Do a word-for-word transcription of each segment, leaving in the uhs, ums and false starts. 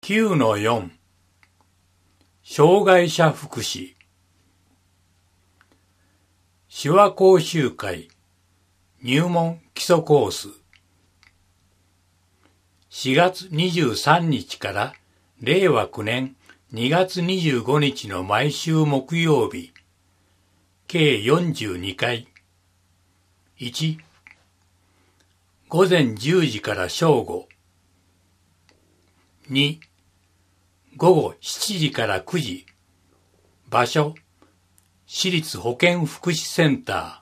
きゅうのよん 障害者福祉手話講習会入門基礎コースしがつにじゅうさんにちかられいわきゅうねんにがつにじゅうごにちの毎週木曜日計よんじゅうにかい。いち午前じゅうじから正午。に午後しちじからくじ。場所市立保健福祉センター。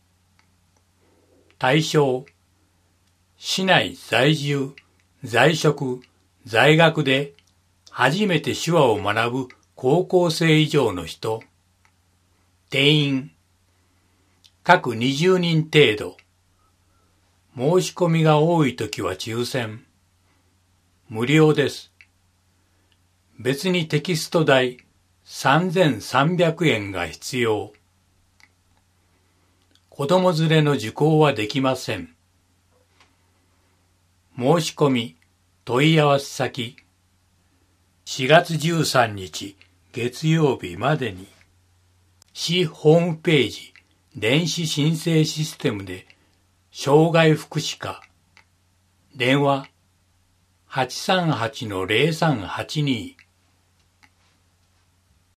対象市内在住、在職、在学で初めて手話を学ぶ高校生以上の人。定員各にじゅうにん程度。申し込みが多いときは抽選。無料です。別にテキスト代さんぜんさんびゃくえんが必要。子供連れの受講はできません。申し込み、問い合わせ先、しがつじゅうさんにち月曜日までに、市ホームページ電子申請システムで障害福祉課、電話 はちさんはちのぜろさんはちに